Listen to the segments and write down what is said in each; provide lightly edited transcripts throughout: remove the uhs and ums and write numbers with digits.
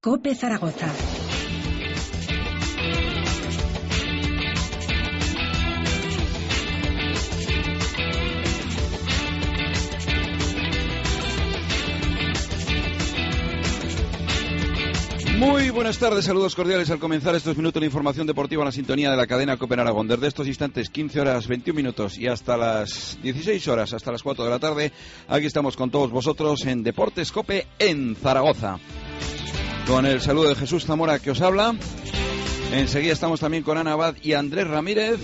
COPE Zaragoza. Muy buenas tardes, saludos cordiales al comenzar estos minutos de información deportiva en la sintonía de la cadena COPE en Aragón. Desde estos instantes, 15 horas 21 minutos y hasta las 16 horas, hasta las 4 de la tarde, aquí estamos con todos vosotros en Deportes COPE en Zaragoza. Con el saludo de Jesús Zamora que os habla. Enseguida estamos también con Ana Abad y Andrés Ramírez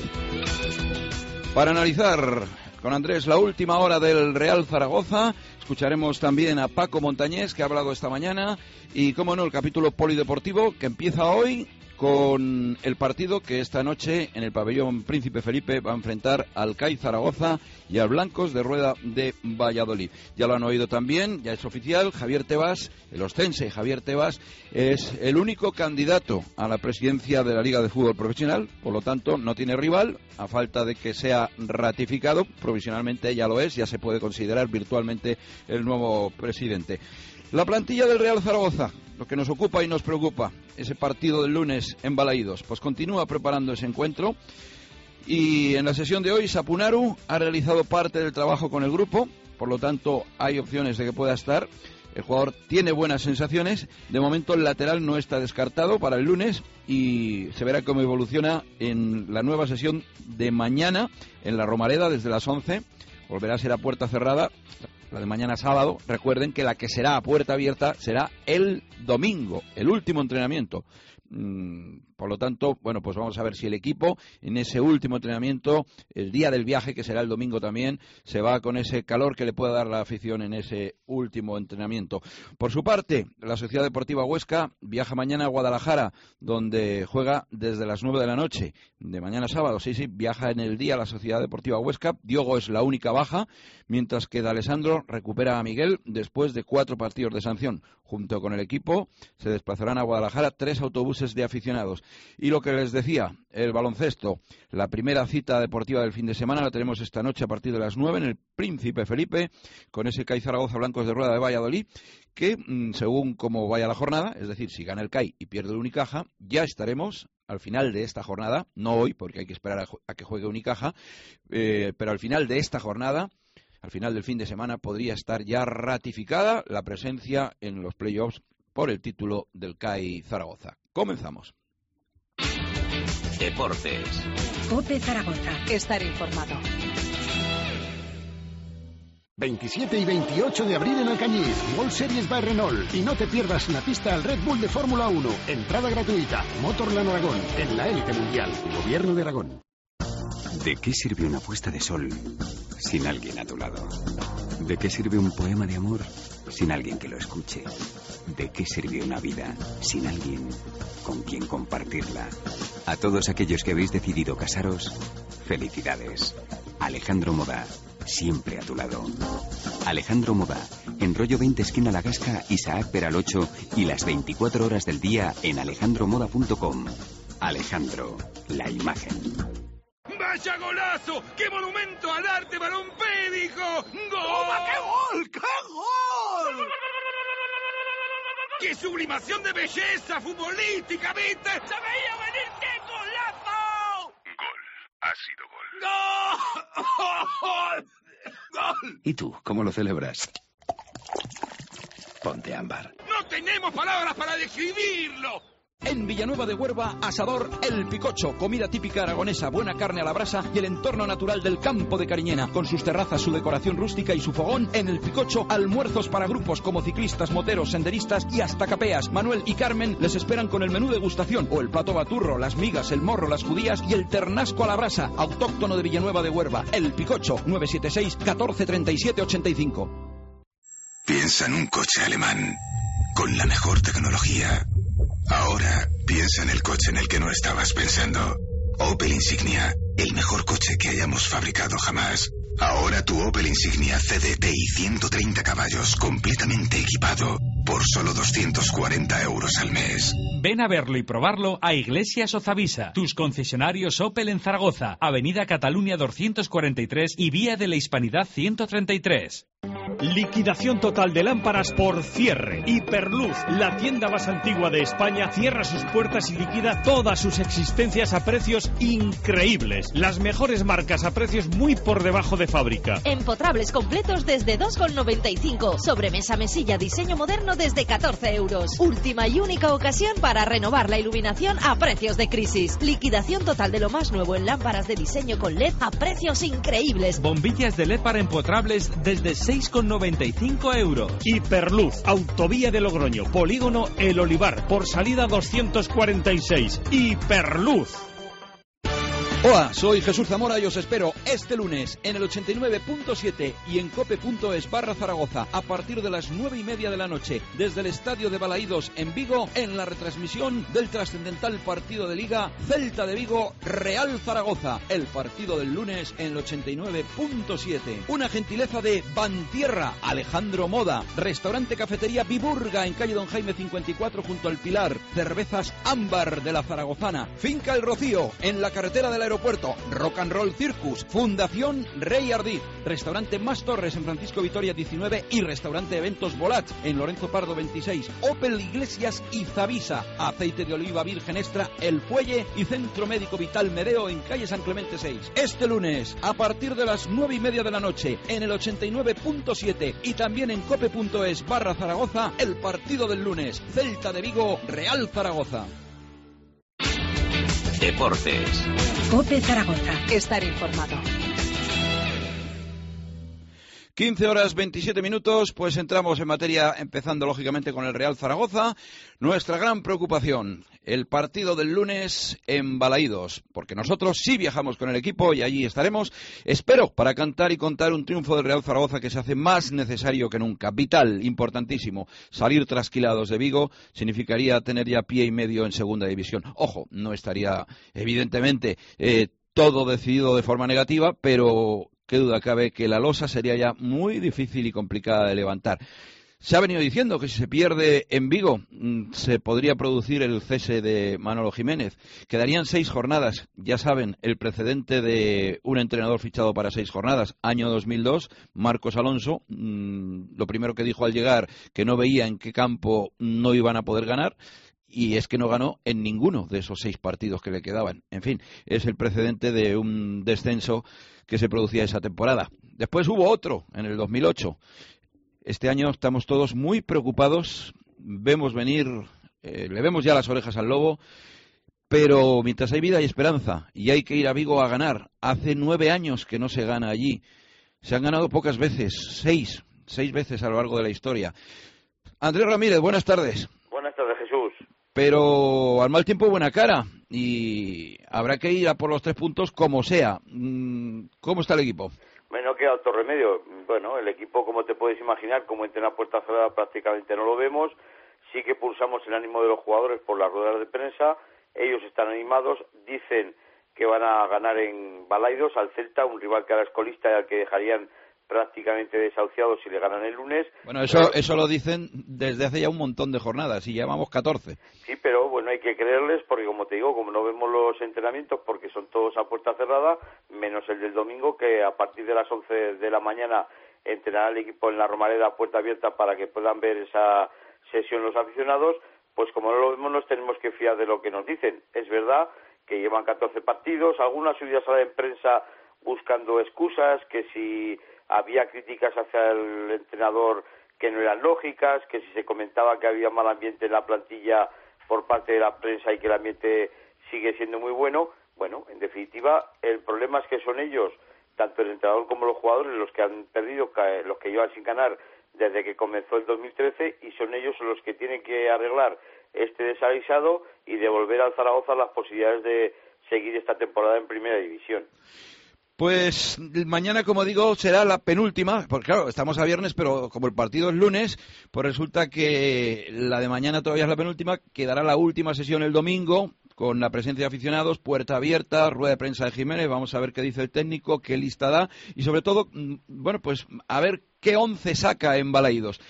para analizar con Andrés la última hora del Real Zaragoza. Escucharemos también a Paco Montañés, que ha hablado esta mañana, y, cómo no, el capítulo polideportivo que empieza hoy con el partido que esta noche en el pabellón Príncipe Felipe va a enfrentar al CAI Zaragoza y al Blancos de Rueda de Valladolid. Ya lo han oído también, ya es oficial, Javier Tebas, el ostense Javier Tebas, es el único candidato a la presidencia de la Liga de Fútbol Profesional, por lo tanto no tiene rival, a falta de que sea ratificado, provisionalmente ya lo es, ya se puede considerar virtualmente el nuevo presidente. La plantilla del Real Zaragoza, lo que nos ocupa y nos preocupa, ese partido del lunes en Balaídos, pues continúa preparando ese encuentro y en la sesión de hoy Sapunaru ha realizado parte del trabajo con el grupo, por lo tanto hay opciones de que pueda estar. El jugador tiene buenas sensaciones, de momento el lateral no está descartado para el lunes y se verá cómo evoluciona en la nueva sesión de mañana en la Romareda desde las 11, volverá a ser a puerta cerrada. La de mañana sábado, recuerden que la que será a puerta abierta será el domingo, el último entrenamiento. Por lo tanto, bueno, pues vamos a ver si el equipo en ese último entrenamiento, el día del viaje, que será el domingo también, se va con ese calor que le pueda dar la afición en ese último entrenamiento. Por su parte, la Sociedad Deportiva Huesca viaja mañana a Guadalajara, donde juega desde las 9 de la noche, de mañana sábado. Sí, viaja en el día la Sociedad Deportiva Huesca. Diogo es la única baja, mientras que D'Alessandro recupera a Miguel después de 4 partidos de sanción. Junto con el equipo se desplazarán a Guadalajara 3 autobuses de aficionados. Y lo que les decía, el baloncesto, la primera cita deportiva del fin de semana la tenemos esta noche a partir de las 9 en el Príncipe Felipe, con ese CAI Zaragoza Blancos de Rueda de Valladolid, que según cómo vaya la jornada, es decir, si gana el CAI y pierde el Unicaja, ya estaremos al final de esta jornada, no hoy porque hay que esperar a que juegue Unicaja, pero al final de esta jornada, al final del fin de semana, podría estar ya ratificada la presencia en los playoffs por el título del CAI Zaragoza. Comenzamos. Deportes. COPE Zaragoza. Estar informado. 27 y 28 de abril en Alcañiz, World Series by Renault. Y no te pierdas la pista al Red Bull de Fórmula 1. Entrada gratuita. Motorland Aragón, en la élite mundial. Gobierno de Aragón. ¿De qué sirve una puesta de sol sin alguien a tu lado? ¿De qué sirve un poema de amor sin alguien que lo escuche? ¿De qué sirve una vida sin alguien con quien compartirla? A todos aquellos que habéis decidido casaros, felicidades. Alejandro Moda, siempre a tu lado. Alejandro Moda, en Rollo 20 esquina La Gasca, Isaac Peral 8 y las 24 horas del día en alejandromoda.com. Alejandro, la imagen. ¡Vaya golazo! ¡Qué monumento al arte balompédico! ¡Gol! ¡Toma, qué gol! ¡Qué gol! ¡Qué sublimación de belleza futbolística, viste! ¡Se veía venir! ¡Qué golazo! Gol. Ha sido gol. ¡Gol! ¡Gol! ¿Y tú, cómo lo celebras? Ponte ámbar. ¡No tenemos palabras para describirlo! En Villanueva de Huerva, asador El Picocho, comida típica aragonesa, buena carne a la brasa y el entorno natural del campo de Cariñena, con sus terrazas, su decoración rústica y su fogón. En El Picocho, almuerzos para grupos como ciclistas, moteros, senderistas y hasta capeas. Manuel y Carmen les esperan con el menú degustación o el plato baturro, las migas, el morro, las judías y el ternasco a la brasa, autóctono de Villanueva de Huerva. El Picocho, 976 14 37 85. Piensa en un coche alemán con la mejor tecnología. Ahora piensa en el coche en el que no estabas pensando. Opel Insignia, el mejor coche que hayamos fabricado jamás. Ahora tu Opel Insignia CDTi 130 caballos completamente equipado por solo 240 euros al mes. Ven a verlo y probarlo a Iglesias Ozavisa, tus concesionarios Opel en Zaragoza, Avenida Cataluña 243 y Vía de la Hispanidad 133. Liquidación total de lámparas por cierre. Hiperluz, la tienda más antigua de España, cierra sus puertas y liquida todas sus existencias a precios increíbles. Las mejores marcas a precios muy por debajo de fábrica. Empotrables completos desde 2,95. Sobremesa, mesilla, diseño moderno desde 14 euros. Última y única ocasión para renovar la iluminación a precios de crisis. Liquidación total de lo más nuevo en lámparas de diseño con LED a precios increíbles. Bombillas de LED para empotrables desde 6,95 euros. Hiperluz, Autovía de Logroño, Polígono El Olivar, por salida 246. Hiperluz. Hola, soy Jesús Zamora y os espero este lunes en el 89.7 y en cope.es/Zaragoza a partir de las 9:30 de la noche desde el Estadio de Balaídos en Vigo en la retransmisión del trascendental partido de Liga Celta de Vigo Real Zaragoza, el partido del lunes en el 89.7. Una gentileza de Bantierra, Alejandro Moda, Restaurante Cafetería Viburga en calle Don Jaime 54 junto al Pilar, Cervezas Ámbar de la Zaragozana, Finca El Rocío en la carretera del aeropuerto, Rock and Roll Circus, Fundación Rey Ardid, Restaurante Más Torres en Francisco Vitoria 19 y Restaurante Eventos Volat en Lorenzo Pardo 26, Opel Iglesias y Zavisa, Aceite de Oliva Virgen Extra El Fuelle y Centro Médico Vital Mereo en calle San Clemente 6. Este lunes, a partir de las 9:30 de la noche, en el 89.7 y también en cope.es/Zaragoza, el partido del lunes, Celta de Vigo Real Zaragoza. Deportes. COPE Zaragoza. Estar informado. 15:27, pues entramos en materia, empezando lógicamente con el Real Zaragoza. Nuestra gran preocupación, el partido del lunes en Balaídos, porque nosotros sí viajamos con el equipo y allí estaremos, espero, para cantar y contar un triunfo del Real Zaragoza que se hace más necesario que nunca, vital, importantísimo. Salir trasquilados de Vigo significaría tener ya pie y medio en segunda división. Ojo, no estaría evidentemente todo decidido de forma negativa, pero qué duda cabe que la losa sería ya muy difícil y complicada de levantar. Se ha venido diciendo que si se pierde en Vigo se podría producir el cese de Manolo Jiménez. Quedarían 6 jornadas. Ya saben, el precedente de un entrenador fichado para 6 jornadas. Año 2002, Marcos Alonso, lo primero que dijo al llegar, que no veía en qué campo no iban a poder ganar. Y es que no ganó en ninguno de esos 6 partidos que le quedaban. En fin, es el precedente de un descenso que se producía esa temporada. Después hubo otro, en el 2008. Este año estamos todos muy preocupados. Vemos venir, le vemos ya las orejas al lobo, pero mientras hay vida hay esperanza. Y hay que ir a Vigo a ganar. Hace 9 años que no se gana allí. Se han ganado pocas veces, 6 veces a lo largo de la historia. Andrés Ramírez, buenas tardes. Buenas tardes, Jesús. Pero al mal tiempo buena cara y habrá que ir a por los 3 puntos como sea. ¿Cómo está el equipo? No queda otro remedio. Bueno, el equipo, como te puedes imaginar, como entrena puerta cerrada prácticamente no lo vemos. Sí que pulsamos el ánimo de los jugadores por las ruedas de prensa. Ellos están animados, dicen que van a ganar en Balaidos al Celta, un rival que era escolista y al que dejarían prácticamente desahuciados si le ganan el lunes. Bueno, eso lo dicen desde hace ya un montón de jornadas y llevamos 14. Sí, pero bueno, hay que creerles porque, como te digo, como no vemos los entrenamientos porque son todos a puerta cerrada, menos el del domingo, que a partir de las 11 de la mañana entrenará el equipo en la Romareda a puerta abierta para que puedan ver esa sesión los aficionados. Pues como no lo vemos, nos tenemos que fiar de lo que nos dicen. Es verdad que llevan 14 partidos, algunas subidas a la prensa buscando excusas, que si había críticas hacia el entrenador que no eran lógicas, que si se comentaba que había mal ambiente en la plantilla por parte de la prensa y que el ambiente sigue siendo muy bueno. Bueno, en definitiva, el problema es que son ellos, tanto el entrenador como los jugadores, los que han perdido, los que llevan sin ganar desde que comenzó el 2013, y son ellos los que tienen que arreglar este desaguisado y devolver al Zaragoza las posibilidades de seguir esta temporada en Primera División. Pues mañana, como digo, será la penúltima, porque claro, estamos a viernes, pero como el partido es lunes, pues resulta que la de mañana todavía es la penúltima, quedará la última sesión el domingo, con la presencia de aficionados, puerta abierta, rueda de prensa de Jiménez, vamos a ver qué dice el técnico, qué lista da, y sobre todo, bueno, pues a ver qué 11 saca en Balaídos.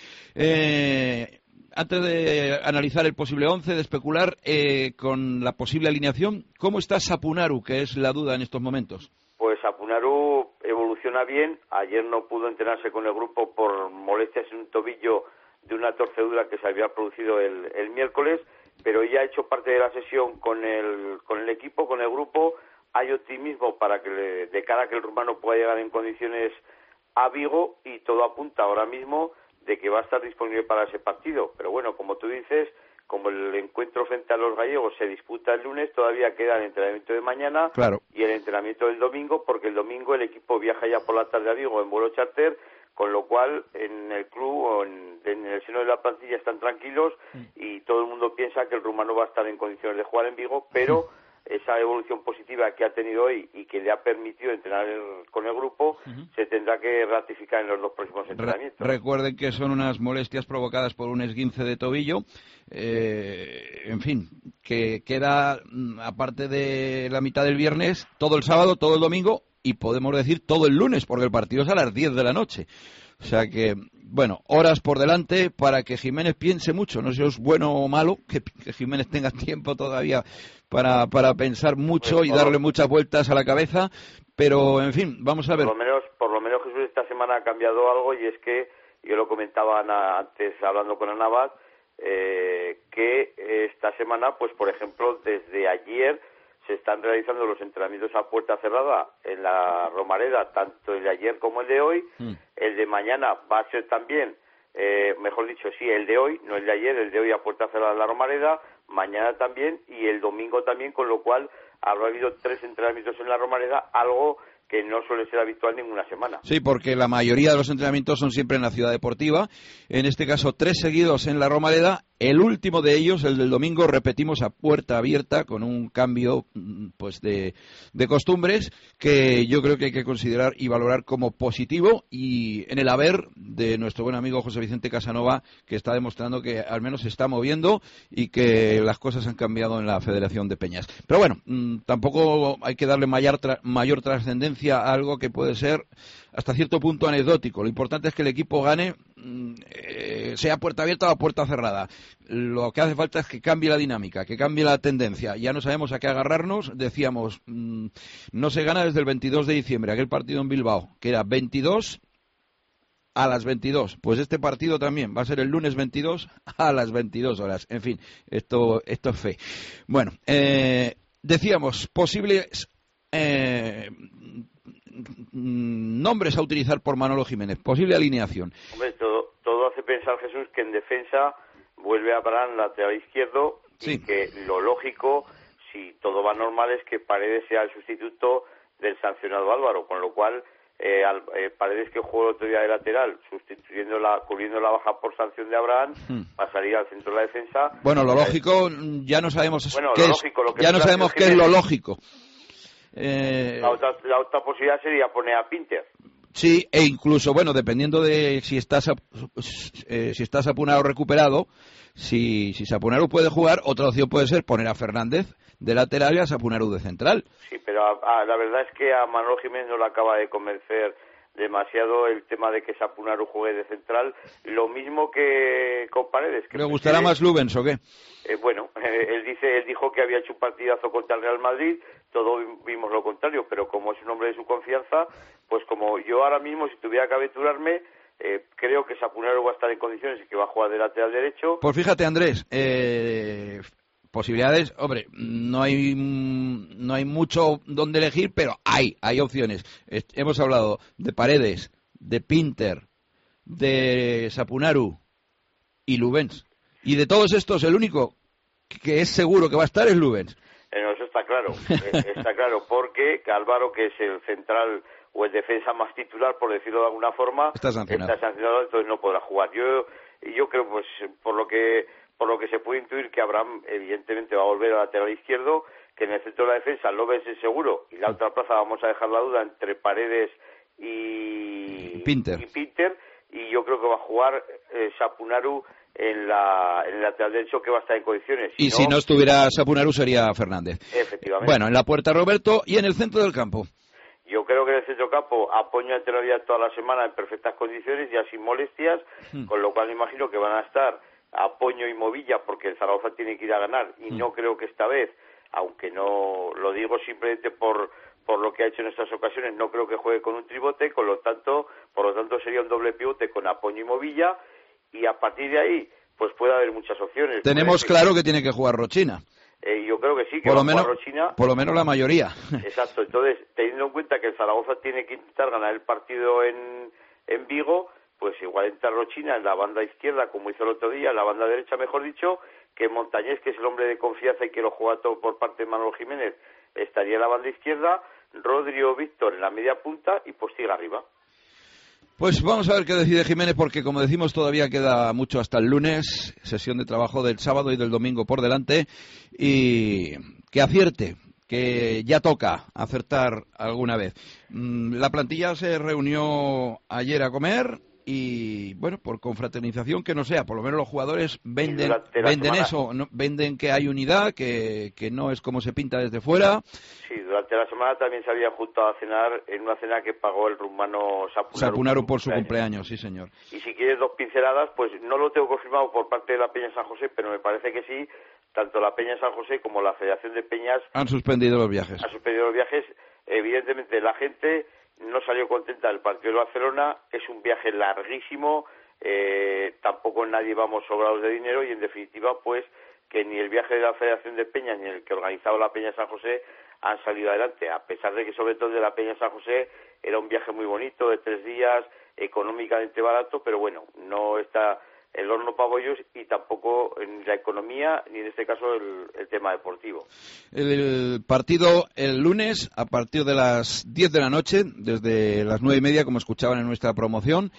Antes de analizar el posible 11, de especular con la posible alineación, ¿cómo está Sapunaru, que es la duda en estos momentos? Pues Sapunaru evoluciona evoluciona bien. Ayer no pudo entrenarse con el grupo por molestias en un tobillo de una torcedura que se había producido el miércoles, pero ya ha hecho parte de la sesión con el equipo, con el grupo. Hay optimismo para que de cara a que el rumano pueda llegar en condiciones a Vigo, y todo apunta ahora mismo de que va a estar disponible para ese partido. Pero bueno, como tú dices, como el encuentro frente a los gallegos se disputa el lunes, todavía queda el entrenamiento de mañana y el entrenamiento del domingo, porque el domingo el equipo viaja ya por la tarde a Vigo en vuelo charter, con lo cual en el club o en el seno de la plantilla están tranquilos y todo el mundo piensa que el rumano va a estar en condiciones de jugar en Vigo, pero esa evolución positiva que ha tenido hoy y que le ha permitido entrenar con el grupo se tendrá que ratificar en los 2 próximos entrenamientos. Recuerden que son unas molestias provocadas por un esguince de tobillo, en fin, que queda, aparte de la mitad del viernes, todo el sábado, todo el domingo y podemos decir todo el lunes, porque el partido es a las 10 de la noche. O sea que, bueno, horas por delante para que Jiménez piense mucho. No sé si es bueno o malo que Jiménez tenga tiempo todavía para pensar mucho y darle muchas vueltas a la cabeza, pero en fin, vamos a ver. Por lo menos Jesús esta semana ha cambiado algo, y es que yo lo comentaba antes hablando con Anabat, que esta semana, pues por ejemplo, desde ayer se están realizando los entrenamientos a puerta cerrada en la Romareda, tanto el de ayer como el de hoy. El de mañana va a ser también, mejor dicho, sí, el de hoy, no el de ayer, el de hoy a puerta cerrada en la Romareda, mañana también y el domingo también, con lo cual habrá habido 3 entrenamientos en la Romareda, algo que no suele ser habitual ninguna semana. Sí, porque la mayoría de los entrenamientos son siempre en la ciudad deportiva. En este caso, 3 seguidos en la Romareda. El último de ellos, el del domingo, repetimos a puerta abierta, con un cambio pues de costumbres que yo creo que hay que considerar y valorar como positivo, y en el haber de nuestro buen amigo José Vicente Casanova, que está demostrando que al menos se está moviendo y que las cosas han cambiado en la Federación de Peñas. Pero bueno, tampoco hay que darle mayor trascendencia a algo que puede ser hasta cierto punto anecdótico. Lo importante es que el equipo gane, sea puerta abierta o puerta cerrada. Lo que hace falta es que cambie la dinámica, que cambie la tendencia. Ya no sabemos a qué agarrarnos. Decíamos, no se gana desde el 22 de diciembre, aquel partido en Bilbao, que era 22 a las 22. Pues este partido también va a ser el lunes 22 a las 22 horas. En fin, esto es fe. Bueno, decíamos, posibles nombres a utilizar por Manolo Jiménez, posible alineación. Hombre, todo hace pensar, Jesús, que en defensa vuelve a Abraham lateral izquierdo, y que lo lógico, si todo va normal, es que Paredes sea el sustituto del sancionado Álvaro, con lo cual Paredes, que jugó el otro día de lateral, cubriendo la baja por sanción de Abraham, pasaría al centro de la defensa. Bueno, lo lógico, ya no sabemos qué es lo lógico. La otra posibilidad sería poner a Pinter. Sí, e incluso, bueno, dependiendo de si estás Sapunaro recuperado, si Sapunaro puede jugar, otra opción puede ser poner a Fernández de lateral y a Sapunaro de central. Sí, pero la verdad es que a Manolo Jiménez no le acaba de convencer demasiado el tema de que Sapunaro juegue de central, lo mismo que con Paredes. ¿Le gustará más Lubens o qué? Bueno, él dijo que había hecho un partidazo contra el Real Madrid, todos vimos lo contrario, pero como es un hombre de su confianza, pues como yo ahora mismo, si tuviera que aventurarme, creo que Sapunaro va a estar en condiciones y que va a jugar de lateral derecho. Pues fíjate, Andrés, posibilidades, hombre, no hay mucho donde elegir, pero hay opciones. Hemos hablado de Paredes, de Pinter, de Sapunaro y Lubens. Y de todos estos, el único que es seguro que va a estar es Lubens. No, eso está claro, está claro, porque Álvaro, que es el central o el defensa más titular, por decirlo de alguna forma, está sancionado, entonces no podrá jugar. Yo creo, pues, por lo que se puede intuir, que Abraham evidentemente va a volver al lateral izquierdo, que en el centro de la defensa López es seguro, y la otra plaza vamos a dejar la duda entre Paredes y Pinter, y yo creo que va a jugar Sapunaro en el lateral derecho, que va a estar en condiciones. Si no estuviera Sapunaro sería Fernández. Efectivamente. Bueno, en la puerta Roberto, y en el centro del campo. Yo creo que en el centro del campo Apoño entrenaría toda la semana en perfectas condiciones, ya sin molestias, con lo cual me imagino que van a estar Apoño y Movilla, porque el Zaragoza tiene que ir a ganar, y no creo que esta vez, aunque no lo digo simplemente por por lo que ha hecho en estas ocasiones. No creo que juegue con un tribote, por lo tanto sería un doble pivote con Apoño y Movilla, y a partir de ahí pues puede haber muchas opciones. Tenemos claro que tiene que jugar Rochina. Yo creo que sí, que por va lo menos, a jugar Rochina. Por lo menos la mayoría. Exacto, entonces, teniendo en cuenta que el Zaragoza tiene que intentar ganar el partido en Vigo, pues igual entra Rochina en la banda izquierda, como hizo el otro día, en la banda derecha, mejor dicho, que Montañés, que es el hombre de confianza y que lo juega todo por parte de Manolo Jiménez, estaría en la banda izquierda, Rodri o Víctor en la media punta y Postiga arriba. Pues vamos a ver qué decide Jiménez, porque como decimos todavía queda mucho hasta el lunes, sesión de trabajo del sábado y del domingo por delante, y que acierte, que ya toca acertar alguna vez. La plantilla se reunió ayer a comer y, bueno, por confraternización que no sea, por lo menos los jugadores venden eso, ¿no? Venden que hay unidad, que no es como se pinta desde fuera. Sí, durante la semana también se había juntado a cenar en una cena que pagó el rumano Sapunaru por su cumpleaños, sí señor. Y si quieres dos pinceladas, pues no lo tengo confirmado por parte de la Peña San José, pero me parece que sí, tanto la Peña San José como la Federación de Peñas han suspendido los viajes. Evidentemente la gente no salió contenta del partido de Barcelona, es un viaje larguísimo, tampoco nadie vamos sobrados de dinero y en definitiva pues que ni el viaje de la Federación de Peñas ni el que organizaba la Peña San José han salido adelante, a pesar de que sobre todo de la Peña San José era un viaje muy bonito de 3 días, económicamente barato, pero bueno, no está el horno para bollos y tampoco en la economía ni en este caso el tema deportivo. El partido el lunes a partir de las 10 de la noche, desde las 9:30, como escuchaban en nuestra promoción,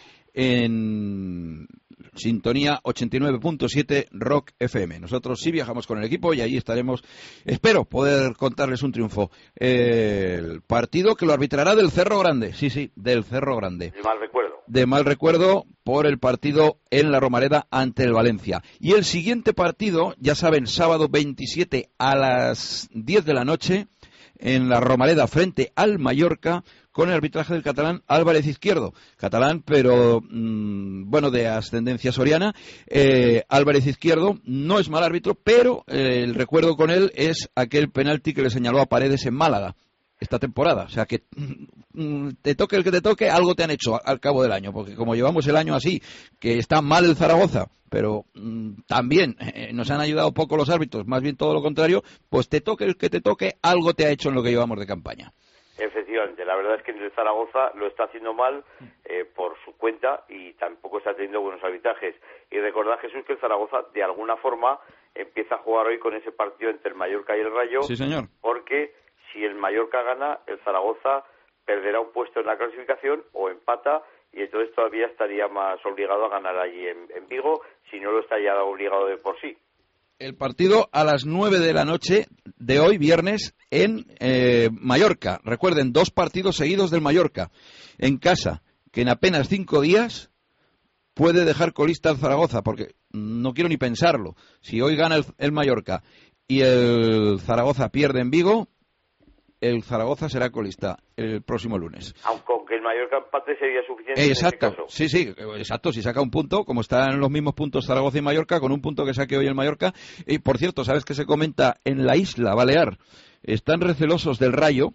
en sintonía 89.7 Rock FM. Nosotros sí viajamos con el equipo y allí estaremos, espero poder contarles un triunfo. El partido que lo arbitrará del Cerro Grande, sí, del Cerro Grande. De mal recuerdo por el partido en la Romareda ante el Valencia. Y el siguiente partido, ya saben, sábado 27 a las 10 de la noche, en la Romareda frente al Mallorca, con el arbitraje del catalán Álvarez Izquierdo. Catalán, pero, bueno, de ascendencia soriana. Álvarez Izquierdo no es mal árbitro, pero el recuerdo con él es aquel penalti que le señaló a Paredes en Málaga esta temporada. O sea que te toque el que te toque, algo te han hecho al cabo del año, porque como llevamos el año así, que está mal el Zaragoza, pero también nos han ayudado poco los árbitros, más bien todo lo contrario, pues te toque el que te toque, algo te ha hecho en lo que llevamos de campaña. Efectivamente, la verdad es que el Zaragoza lo está haciendo mal por su cuenta y tampoco está teniendo buenos arbitrajes. Y recordad, Jesús, que el Zaragoza de alguna forma empieza a jugar hoy con ese partido entre el Mallorca y el Rayo. Sí, señor. Porque si el Mallorca gana, el Zaragoza perderá un puesto en la clasificación o empata y entonces todavía estaría más obligado a ganar allí en Vigo, si no lo está ya obligado de por sí. El partido a las 9 de la noche de hoy, viernes, en Mallorca. Recuerden, 2 partidos seguidos del Mallorca en casa, que en apenas 5 días puede dejar colista al Zaragoza, porque no quiero ni pensarlo. Si hoy gana el Mallorca y el Zaragoza pierde en Vigo, el Zaragoza será colista el próximo lunes. Aunque el Mallorca empate sería suficiente. Exacto, en este caso. Sí, exacto. Si saca un punto, como están los mismos puntos Zaragoza y Mallorca, con un punto que saque hoy el Mallorca. Y por cierto, ¿sabes qué se comenta en la isla Balear? Están recelosos del Rayo,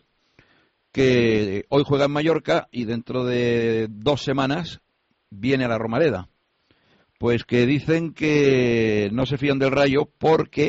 que hoy juega en Mallorca y dentro de 2 semanas viene a la Romareda. Pues que dicen que no se fían del Rayo porque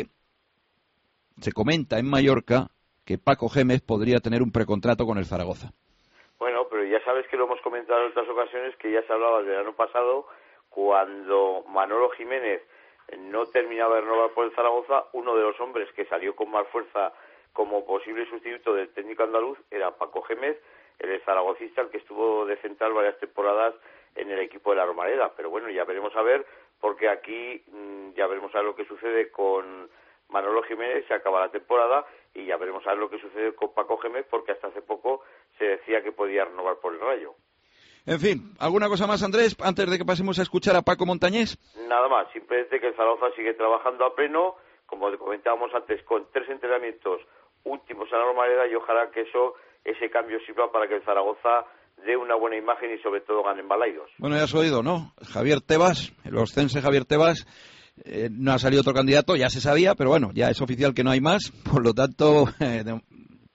se comenta en Mallorca que Paco Gémez podría tener un precontrato con el Zaragoza. Bueno, pero ya sabes que lo hemos comentado en otras ocasiones, que ya se hablaba el verano pasado, cuando Manolo Jiménez no terminaba de renovar por el Zaragoza, uno de los hombres que salió con más fuerza como posible sustituto del técnico andaluz era Paco Gémez, el zaragocista, el que estuvo de central varias temporadas en el equipo de la Romareda. Pero bueno, ya veremos a ver, porque aquí ya veremos a ver lo que sucede con Manolo Jiménez, se acaba la temporada y ya veremos a ver lo que sucede con Paco Gémez, porque hasta hace poco se decía que podía renovar por el Rayo. En fin, ¿alguna cosa más, Andrés, antes de que pasemos a escuchar a Paco Montañés? Nada más, simplemente que el Zaragoza sigue trabajando a pleno, como comentábamos antes, con 3 entrenamientos últimos en la Romareda, y ojalá que ese cambio sirva para que el Zaragoza dé una buena imagen y sobre todo gane en Balaidos. Bueno, ya has oído, ¿no? Javier Tebas, el oscense Javier Tebas, no ha salido otro candidato, ya se sabía, pero bueno, ya es oficial que no hay más, por lo tanto,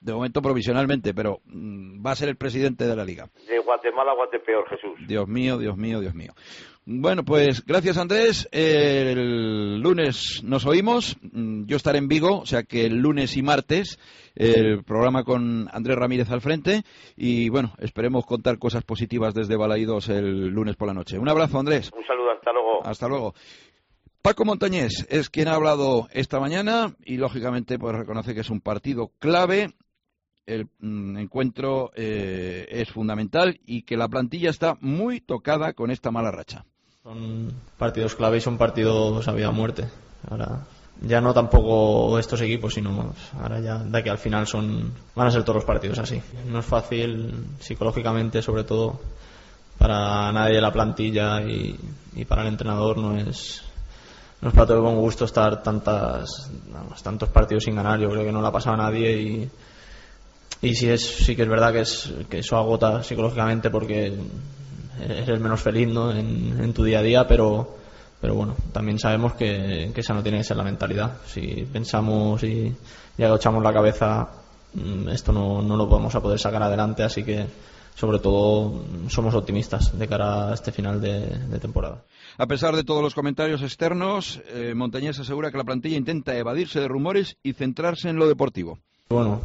De momento provisionalmente, pero va a ser el presidente de la Liga. De Guatemala a Guatepeor, Jesús. Dios mío, Dios mío, Dios mío. Bueno, pues gracias, Andrés. El lunes nos oímos. Yo estaré en Vigo, o sea que el lunes y martes el programa con Andrés Ramírez al frente. Y bueno, esperemos contar cosas positivas desde Balaídos el lunes por la noche. Un abrazo, Andrés. Un saludo, hasta luego. Hasta luego. Paco Montañés es quien ha hablado esta mañana y lógicamente pues reconoce que es un partido clave. El encuentro es fundamental y que la plantilla está muy tocada con esta mala racha. Son partidos clave y son partidos a vida o muerte. Ahora ya no tampoco estos equipos, sino ahora ya de que al final van a ser todos los partidos así. No es fácil psicológicamente, sobre todo para nadie de la plantilla y para el entrenador no es para todo con gusto estar tantos partidos sin ganar. Yo creo que no la ha pasado a nadie y sí que es verdad que eso agota psicológicamente porque eres menos feliz, ¿no? en tu día a día, pero bueno, también sabemos que esa no tiene que ser la mentalidad. Si pensamos y agachamos la cabeza, esto no lo vamos a poder sacar adelante, así que sobre todo somos optimistas de cara a este final de temporada. A pesar de todos los comentarios externos, Montañés asegura que la plantilla intenta evadirse de rumores y centrarse en lo deportivo. Bueno,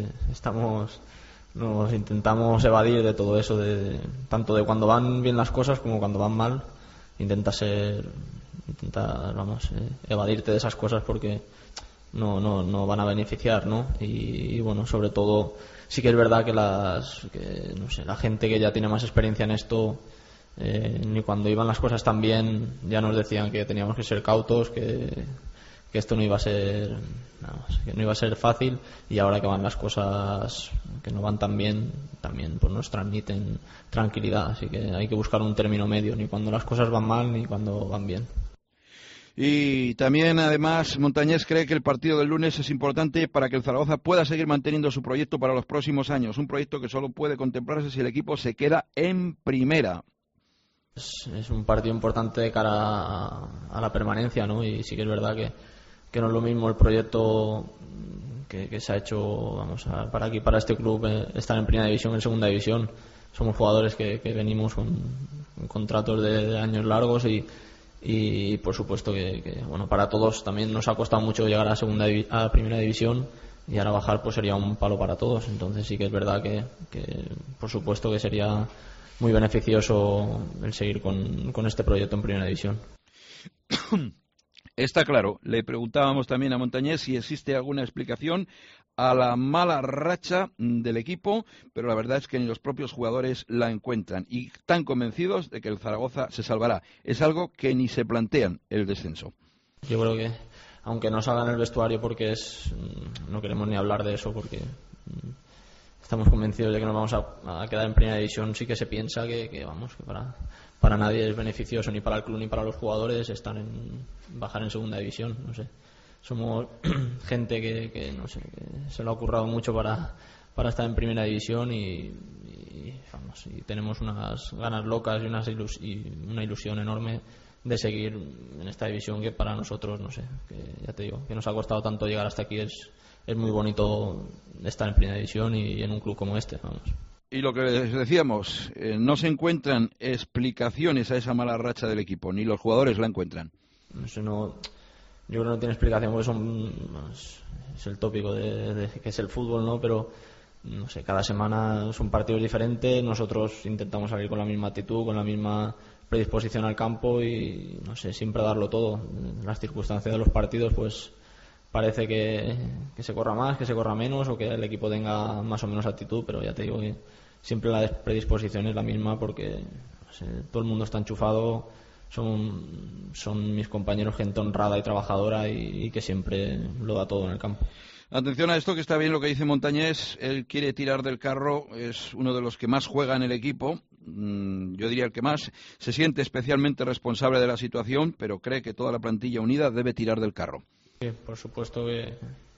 nos intentamos evadir de todo eso, tanto de cuando van bien las cosas como cuando van mal. Evadirte de esas cosas porque no van a beneficiar, ¿no? Y bueno, sobre todo sí que es verdad que la gente que ya tiene más experiencia en esto, ni cuando iban las cosas tan bien ya nos decían que teníamos que ser cautos, que esto no iba a ser fácil, y ahora que van las cosas que no van tan bien, también pues nos transmiten tranquilidad, así que hay que buscar un término medio, ni cuando las cosas van mal ni cuando van bien. Y también, además, Montañés cree que el partido del lunes es importante para que el Zaragoza pueda seguir manteniendo su proyecto para los próximos años, un proyecto que solo puede contemplarse si el equipo se queda en primera. Es un partido importante de cara a la permanencia, ¿no? Y sí que es verdad que no es lo mismo el proyecto que se ha hecho para este club, estar en primera división, en segunda división. Somos jugadores que venimos con contratos de años largos y por supuesto que bueno, para todos también nos ha costado mucho llegar a primera división, y ahora bajar pues sería un palo para todos. Entonces sí que es verdad que por supuesto que sería muy beneficioso el seguir con este proyecto en primera división. Está claro. Le preguntábamos también a Montañés si existe alguna explicación a la mala racha del equipo, pero la verdad es que ni los propios jugadores la encuentran y están convencidos de que el Zaragoza se salvará. Es algo que ni se plantean, el descenso. Yo creo que, aunque no salga en el vestuario, porque no queremos ni hablar de eso, porque estamos convencidos de que nos vamos a quedar en primera división, sí que se piensa que para nadie es beneficioso, ni para el club ni para los jugadores, bajar en segunda división. No sé, somos gente que no sé, que se lo ha currado mucho para estar en primera división y tenemos unas ganas locas y una ilusión enorme de seguir en esta división, que para nosotros, no sé, que ya te digo, que nos ha costado tanto llegar hasta aquí. Es muy bonito estar en primera división y en un club como este, vamos. Y lo que les decíamos, no se encuentran explicaciones a esa mala racha del equipo, ni los jugadores la encuentran. Yo creo que no tiene explicación, porque es el tópico de que es el fútbol, ¿no? Pero no sé, cada semana son partidos diferentes, nosotros intentamos salir con la misma actitud, con la misma predisposición al campo y no sé, siempre darlo todo. Las circunstancias de los partidos, pues parece que se corra más, que se corra menos, o que el equipo tenga más o menos actitud, pero ya te digo que siempre la predisposición es la misma, porque no sé, todo el mundo está enchufado, son mis compañeros gente honrada y trabajadora y que siempre lo da todo en el campo. Atención a esto, que está bien lo que dice Montañés. Él quiere tirar del carro, es uno de los que más juega en el equipo, yo diría el que más. Se siente especialmente responsable de la situación, pero cree que toda la plantilla unida debe tirar del carro. Sí, por supuesto que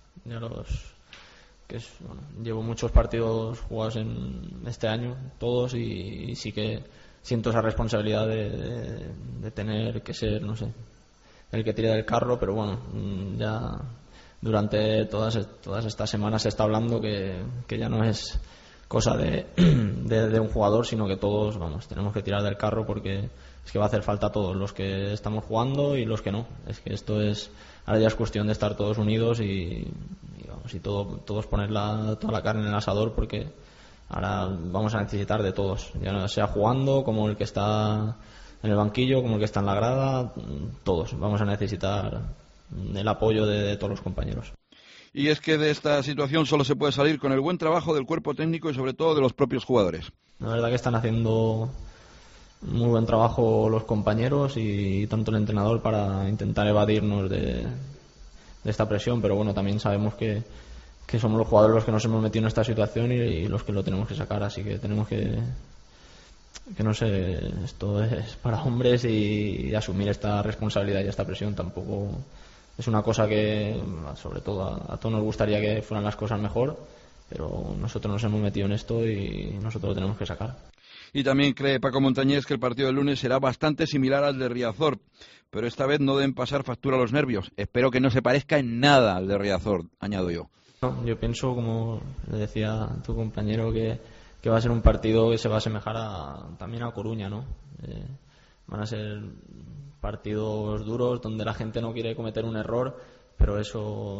llevo muchos partidos jugados en este año, todos, y sí que siento esa responsabilidad de tener que ser, no sé, el que tire del carro, pero bueno, ya durante todas estas semanas se está hablando que ya no es cosa de un jugador, sino que todos tenemos que tirar del carro, porque es que va a hacer falta a todos, los que estamos jugando y los que no. Es que ahora ya es cuestión de estar todos unidos y todos poner toda la carne en el asador, porque ahora vamos a necesitar de todos, ya sea jugando como el que está en el banquillo, como el que está en la grada, todos vamos a necesitar el apoyo de todos los compañeros. Y es que de esta situación solo se puede salir con el buen trabajo del cuerpo técnico y sobre todo de los propios jugadores. La verdad que están haciendo muy buen trabajo los compañeros y tanto el entrenador para intentar evadirnos de esta presión, pero bueno, también sabemos que somos los jugadores los que nos hemos metido en esta situación y los que lo tenemos que sacar, así que tenemos que no sé, esto es para hombres y asumir esta responsabilidad y esta presión. Tampoco es una cosa que, sobre todo, a todos nos gustaría que fueran las cosas mejor, pero nosotros nos hemos metido en esto y nosotros lo tenemos que sacar. Y también cree Paco Montañés que el partido del lunes será bastante similar al de Riazor, pero esta vez no deben pasar factura a los nervios. Espero que no se parezca en nada al de Riazor, añado yo. No, yo pienso, como le decía tu compañero, que va a ser un partido que se va a asemejar también a Coruña, ¿no? Van a ser partidos duros donde la gente no quiere cometer un error, pero eso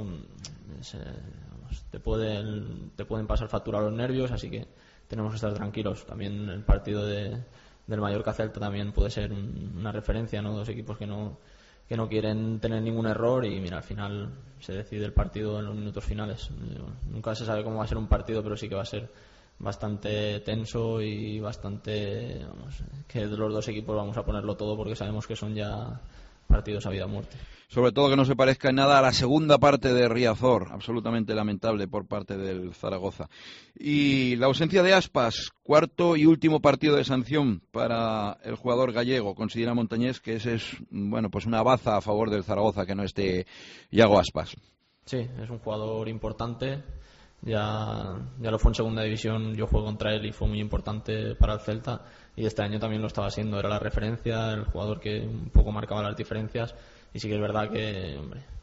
te pueden pasar factura a los nervios, así que tenemos que estar tranquilos. También el partido del Mallorca-Celta también puede ser una referencia, ¿no? Dos equipos que no quieren tener ningún error y mira, al final se decide el partido en los minutos finales. Nunca se sabe cómo va a ser un partido, pero sí que va a ser bastante tenso y bastante, que de los dos equipos vamos a ponerlo todo, porque sabemos que son ya partidos a vida o muerte. Sobre todo que no se parezca en nada a la segunda parte de Riazor, absolutamente lamentable por parte del Zaragoza. Y la ausencia de Aspas, cuarto y último partido de sanción para el jugador gallego. Considera Montañés que ese es, pues una baza a favor del Zaragoza, que no esté Iago Aspas. Sí, es un jugador importante. Ya lo fue en segunda división, yo jugué contra él y fue muy importante para el Celta, y este año también lo estaba siendo, era la referencia, el jugador que un poco marcaba las diferencias, y sí que es verdad que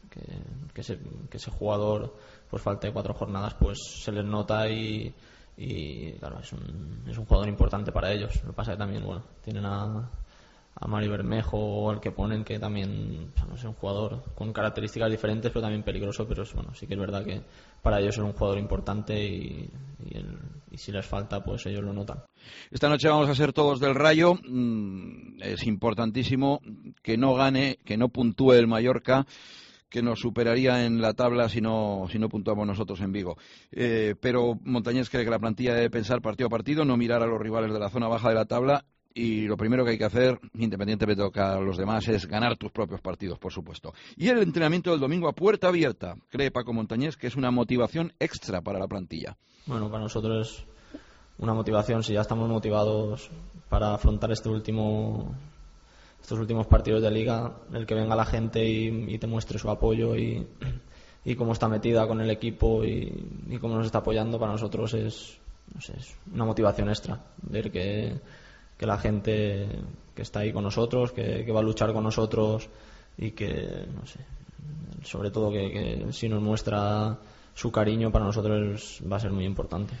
ese jugador, pues falta de 4 jornadas, pues se les nota y claro, es un jugador importante para ellos. Lo que pasa es que también, tienen a Mario Bermejo, el que ponen, que también es un jugador con características diferentes, pero también peligroso, pero sí que es verdad que para ellos es un jugador importante y si les falta, pues ellos lo notan. Esta noche vamos a ser todos del Rayo. Es importantísimo que no gane, que no puntúe el Mallorca, que nos superaría en la tabla si no puntuamos nosotros en Vigo. Pero Montañés cree que la plantilla debe pensar partido a partido, no mirar a los rivales de la zona baja de la tabla. Y lo primero que hay que hacer, independientemente de a los demás, es ganar tus propios partidos, por supuesto. Y el entrenamiento del domingo a puerta abierta, cree Paco Montañés que es una motivación extra para la plantilla. Bueno, para nosotros es una motivación, si ya estamos motivados para afrontar estos últimos partidos de liga, el que venga la gente y te muestre su apoyo y cómo está metida con el equipo y cómo nos está apoyando, para nosotros es una motivación extra, ver que la gente que está ahí con nosotros, que va a luchar con nosotros y que, sobre todo que si nos muestra su cariño, para nosotros va a ser muy importante.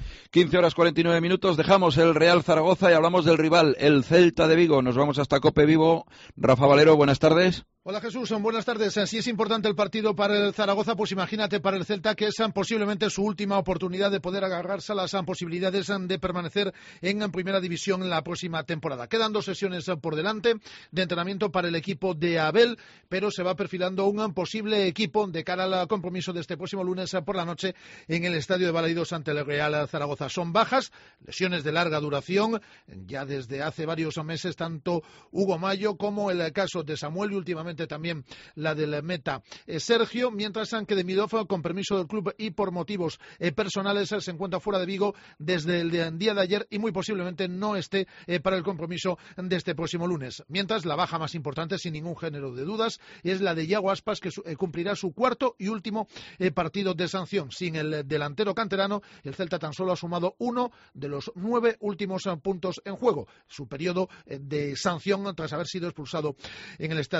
15:49, dejamos el Real Zaragoza y hablamos del rival, el Celta de Vigo. Nos vamos hasta Cope Vigo. Rafa Valero, buenas tardes. Hola Jesús, buenas tardes. Si es importante el partido para el Zaragoza, pues imagínate para el Celta, que es posiblemente su última oportunidad de poder agarrarse a las posibilidades de permanecer en primera división la próxima temporada. Quedan 2 sesiones por delante de entrenamiento para el equipo de Abel, pero se va perfilando un posible equipo de cara al compromiso de este próximo lunes por la noche en el estadio de Balaidos ante el Real Zaragoza. Son bajas, lesiones de larga duración, ya desde hace varios meses, tanto Hugo Mayo como el caso de Samuel y últimamente también la del meta Sergio, mientras que Demidov, con permiso del club y por motivos personales, se encuentra fuera de Vigo desde el día de ayer y muy posiblemente no esté para el compromiso de este próximo lunes. Mientras, la baja más importante, sin ningún género de dudas, es la de Iago Aspas, que cumplirá su cuarto y último partido de sanción. Sin el delantero canterano, el Celta tan solo ha sumado 1 de los 9 últimos puntos en juego. Su periodo de sanción tras haber sido expulsado en el estadio de Riazor.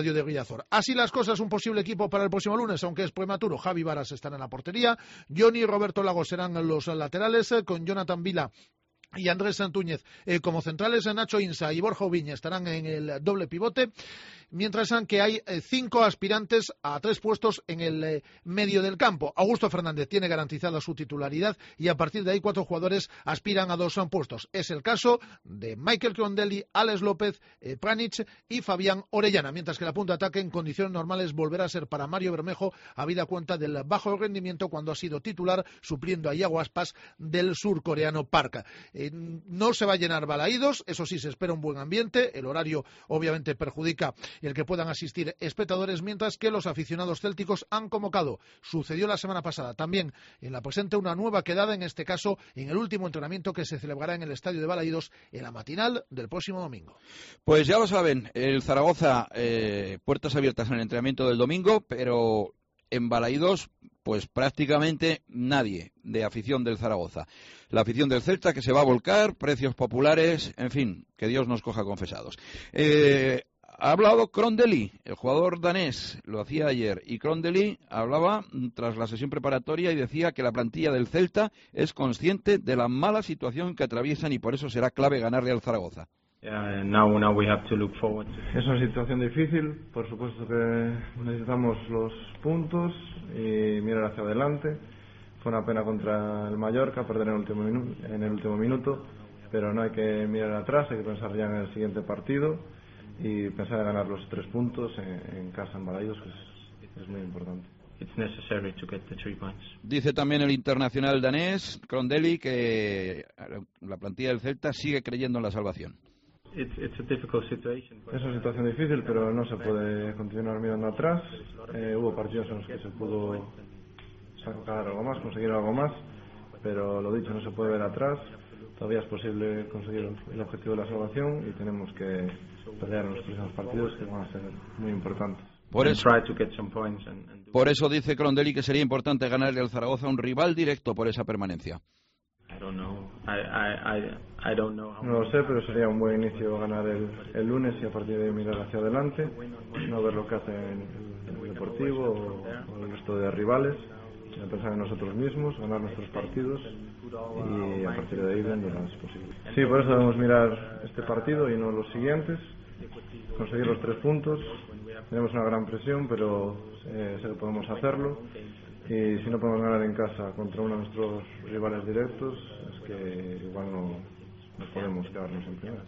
Riazor. Así las cosas, un posible equipo para el próximo lunes, aunque es prematuro. Javi Varas estará en la portería, Johnny y Roberto Lagos serán los laterales, con Jonathan Vila y Andrés Santúñez como centrales. Nacho Insa y Borja Ubiña estarán en el doble pivote, mientras que hay 5 aspirantes a 3 puestos en el medio del campo. Augusto Fernández tiene garantizada su titularidad y a partir de ahí 4 jugadores aspiran a 2 puestos. Es el caso de Michael Crondelli, Alex López, Pranich y Fabián Orellana, mientras que la punta de ataque en condiciones normales volverá a ser para Mario Bermejo, habida cuenta del bajo rendimiento cuando ha sido titular supliendo a Iago Aspas del surcoreano Park. No se va a llenar Balaídos, eso sí, se espera un buen ambiente. El horario obviamente perjudica el que puedan asistir espectadores, mientras que los aficionados célticos han convocado. Sucedió la semana pasada también en la presente una nueva quedada, en este caso en el último entrenamiento que se celebrará en el estadio de Balaídos en la matinal del próximo domingo. Pues ya lo saben, el Zaragoza, puertas abiertas en el entrenamiento del domingo, pero en Balaídos pues prácticamente nadie de afición del Zaragoza. La afición del Celta que se va a volcar, precios populares, en fin, que Dios nos coja confesados. Ha hablado Crondelli, el jugador danés, lo hacía ayer, y Crondelli hablaba tras la sesión preparatoria y decía que la plantilla del Celta es consciente de la mala situación que atraviesan y por eso será clave ganarle al Zaragoza. Now we have to look forward. Es una situación difícil, por supuesto que necesitamos los puntos y mirar hacia adelante. Fue una pena contra el Mallorca perder en el último minuto, pero no hay que mirar atrás, hay que pensar ya en el siguiente partido y pensar en ganar los 3 puntos en casa en Balaídos, que es muy importante. It's necessary to get the 3 points. Dice también el internacional danés Crondelli que la plantilla del Celta sigue creyendo en la salvación. Es una situación difícil, pero no se puede continuar mirando atrás. Hubo partidos en los que se pudo sacar algo más, conseguir algo más, pero lo dicho, no se puede ver atrás. Todavía es posible conseguir el objetivo de la salvación y tenemos que pelear en los próximos partidos, que van a ser muy importantes. Por eso dice Crondelli que sería importante ganarle al Zaragoza, un rival directo por esa permanencia. No lo sé, pero sería un buen inicio ganar el lunes y a partir de ahí mirar hacia adelante, no ver lo que hace el Deportivo o el resto de rivales, sino pensar en nosotros mismos, ganar nuestros partidos y a partir de ahí ver las posibilidades. Sí, por eso debemos mirar este partido y no los siguientes, conseguir los 3 puntos. Tenemos una gran presión, pero sé que podemos hacerlo. Y si no podemos ganar en casa contra uno de nuestros rivales directos, es que igual no podemos quedarnos en primera.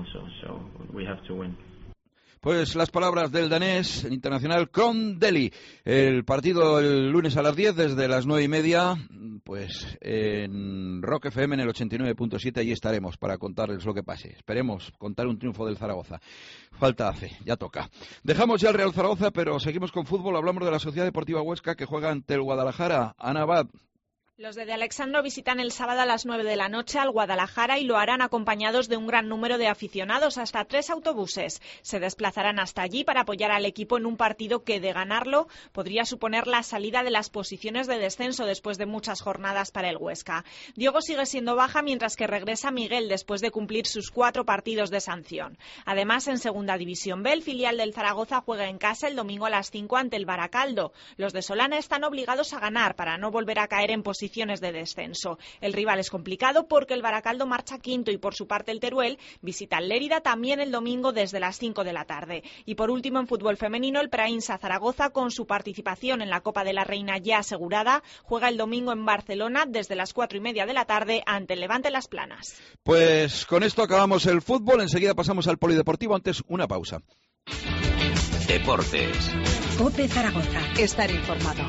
Pues las palabras del danés, el internacional Crondelli. El partido el lunes a las 10 desde las 9:30, pues en Rock FM en el 89.7, allí estaremos para contarles lo que pase. Esperemos contar un triunfo del Zaragoza. Falta hace, ya toca. Dejamos ya el Real Zaragoza, pero seguimos con fútbol. Hablamos de la Sociedad Deportiva Huesca que juega ante el Guadalajara. Ana Abad. Los de Alexandro visitan el sábado a las 9 de la noche al Guadalajara y lo harán acompañados de un gran número de aficionados, hasta 3 autobuses. Se desplazarán hasta allí para apoyar al equipo en un partido que, de ganarlo, podría suponer la salida de las posiciones de descenso después de muchas jornadas para el Huesca. Diego sigue siendo baja, mientras que regresa Miguel después de cumplir sus 4 partidos de sanción. Además, en Segunda División B, el filial del Zaragoza juega en casa el domingo a las 5 ante el Baracaldo. Los de Solana están obligados a ganar para no volver a caer en posiciones de descenso. El rival es complicado porque el Baracaldo marcha quinto y por su parte el Teruel visita el Lérida también el domingo desde las 5 de la tarde. Y por último, en fútbol femenino, el Prainsa Zaragoza, con su participación en la Copa de la Reina ya asegurada, juega el domingo en Barcelona desde las 4:30 de la tarde ante el Levante Las Planas. Pues con esto acabamos el fútbol, enseguida pasamos al polideportivo, antes una pausa. Deportes. COPE Zaragoza. Estar informado.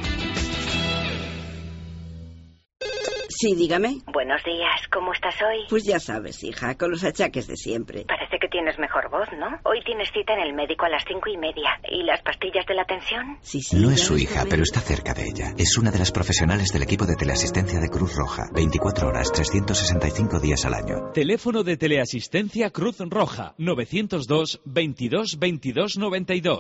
Sí, dígame. Buenos días, ¿cómo estás hoy? Pues ya sabes, hija, con los achaques de siempre. Parece que tienes mejor voz, ¿no? Hoy tienes cita en el médico a las 5:30. ¿Y las pastillas de la tensión? Sí. No es su hija, pero está cerca de ella. Es una de las profesionales del equipo de teleasistencia de Cruz Roja. 24 horas, 365 días al año. Teléfono de teleasistencia Cruz Roja. 902 22 22 92.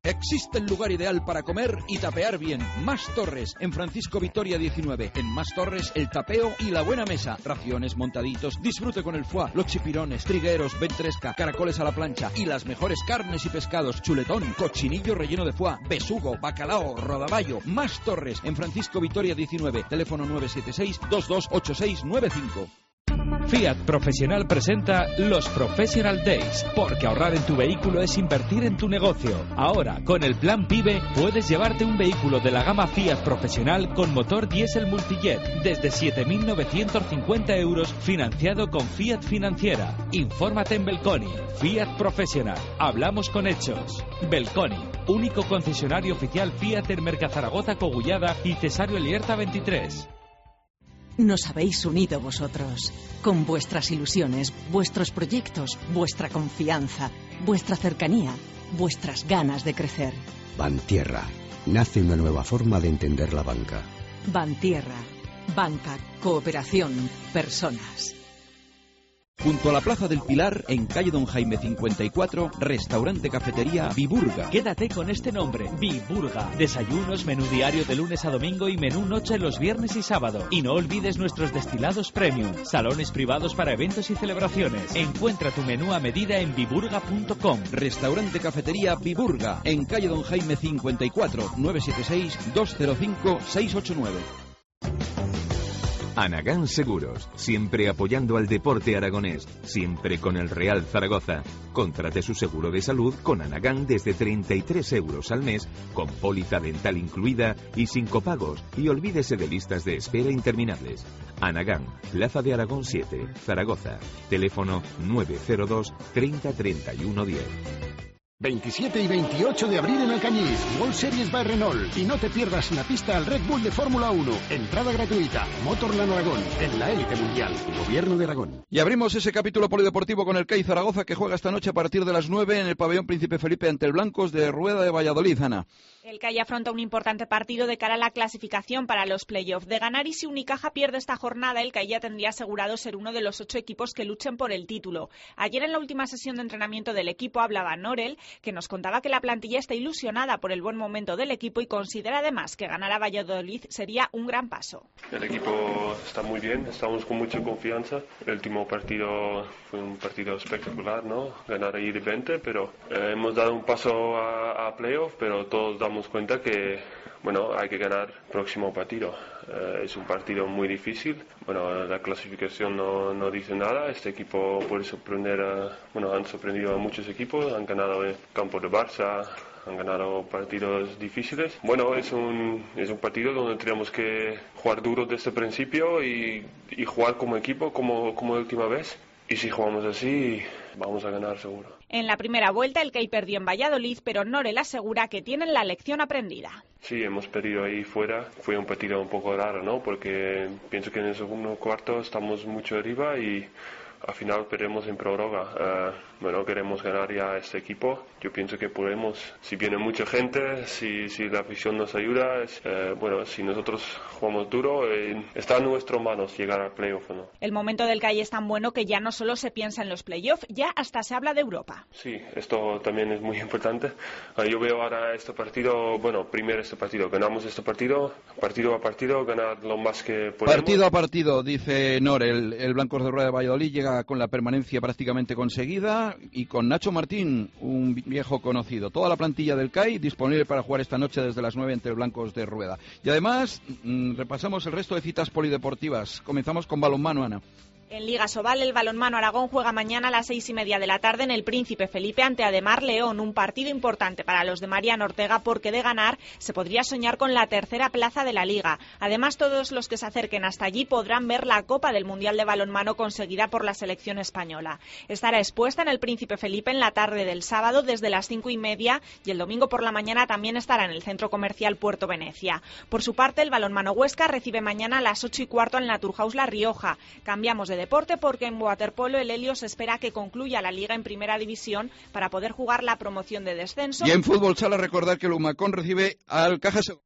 Existe el lugar ideal para comer y tapear bien. Más Torres, en Francisco Vitoria 19. En Más Torres, el tapeo y la buena mesa. Raciones, montaditos, disfrute con el foie, los chipirones, trigueros, ventresca, caracoles a la plancha y las mejores carnes y pescados. Chuletón, cochinillo relleno de foie, besugo, bacalao, rodaballo. Más Torres, en Francisco Vitoria 19. Teléfono 976-228695. Fiat Profesional presenta los Professional Days, porque ahorrar en tu vehículo es invertir en tu negocio. Ahora, con el plan PIBE, puedes llevarte un vehículo de la gama Fiat Profesional con motor diésel multijet desde 7.950 euros, financiado con Fiat Financiera. Infórmate en Belconi. Fiat Profesional. Hablamos con hechos. Belconi, único concesionario oficial Fiat en Mercazaragoza, Cogullada y Cesario Elierta 23. Nos habéis unido vosotros, con vuestras ilusiones, vuestros proyectos, vuestra confianza, vuestra cercanía, vuestras ganas de crecer. Bantierra. Nace una nueva forma de entender la banca. Bantierra. Banca, cooperación, personas. Junto a la Plaza del Pilar, en calle Don Jaime 54, restaurante cafetería Viburga. Quédate con este nombre, Viburga. Desayunos, menú diario de lunes a domingo y menú noche los viernes y sábado. Y no olvides nuestros destilados premium, salones privados para eventos y celebraciones. Encuentra tu menú a medida en viburga.com. Restaurante cafetería Viburga, en calle Don Jaime 54, 976-205-689. Anagán Seguros, siempre apoyando al deporte aragonés, siempre con el Real Zaragoza. Contrate su seguro de salud con Anagán desde 33 euros al mes, con póliza dental incluida y sin copagos, y olvídese de listas de espera interminables. Anagán, Plaza de Aragón 7, Zaragoza. Teléfono 902 30 31 10. 27 y 28 de abril en Alcañiz, World Series by Renault. Y no te pierdas la pista al Red Bull de Fórmula 1. Entrada gratuita. Motorland Aragón, en la élite mundial. Gobierno de Aragón. Y abrimos ese capítulo polideportivo con el CAI Zaragoza, que juega esta noche a partir de las 9 en el pabellón Príncipe Felipe ante el Blancos de Rueda de Valladolid, Ana. El CAI afronta un importante partido de cara a la clasificación para los playoffs. De ganar, y si Unicaja pierde esta jornada, el CAI ya tendría asegurado ser uno de los 8 equipos que luchen por el título. Ayer, en la última sesión de entrenamiento del equipo, hablaba Norel, que nos contaba que la plantilla está ilusionada por el buen momento del equipo y considera además que ganar a Valladolid sería un gran paso. El equipo está muy bien, estamos con mucha confianza. El último partido fue un partido espectacular, ¿no? Ganar ahí de 20, pero hemos dado un paso a playoff, pero todos damos cuenta que hay que ganar el próximo partido. Es un partido muy difícil. La clasificación no dice nada. Este equipo puede sorprender han sorprendido a muchos equipos. Han ganado el campo de Barça, han ganado partidos difíciles. Es un partido donde tenemos que jugar duro desde el principio y jugar como equipo, como la última vez. Y si jugamos así, vamos a ganar seguro. En la primera vuelta, el CAI perdió en Valladolid, pero Norel asegura que tienen la lección aprendida. Sí, hemos perdido ahí fuera. Fue un partido un poco raro, ¿no? Porque pienso que en el segundo cuarto estamos mucho arriba y al final perdemos en prórroga. Queremos ganar ya este equipo. Yo pienso que podemos. Si viene mucha gente, si la afición nos ayuda, si nosotros jugamos duro, está en nuestras manos llegar al playoff, ¿no? El momento del CAI es tan bueno que ya no solo se piensa en los playoffs, ya hasta se habla de Europa. Sí, esto también es muy importante. Yo veo ahora este partido, primero este partido, ganamos este partido a partido, ganar lo más que podemos. Partido a partido, dice Norel. El Blancos de Rueda de Valladolid llega con la permanencia prácticamente conseguida y con Nacho Martín, un viejo conocido. Toda la plantilla del CAI disponible para jugar esta noche desde las 9 entre el Blancos de Rueda. Y además, repasamos el resto de citas polideportivas. Comenzamos con balonmano, Ana. En Liga Sobal, el balonmano Aragón juega mañana a las 6:30 de la tarde en el Príncipe Felipe ante Ademar León, un partido importante para los de Mariano Ortega porque de ganar se podría soñar con la tercera plaza de la Liga. Además, todos los que se acerquen hasta allí podrán ver la Copa del Mundial de Balonmano conseguida por la selección española. Estará expuesta en el Príncipe Felipe en la tarde del sábado desde las 5:30 y el domingo por la mañana también estará en el Centro Comercial Puerto Venecia. Por su parte, el balonmano Huesca recibe mañana a las 8:15 en la Naturhaus La Rioja. Cambiamos de deporte porque en waterpolo el Helios espera que concluya la liga en primera división para poder jugar la promoción de descenso. Y en fútbol sala recordar que el Humacón recibe al Caja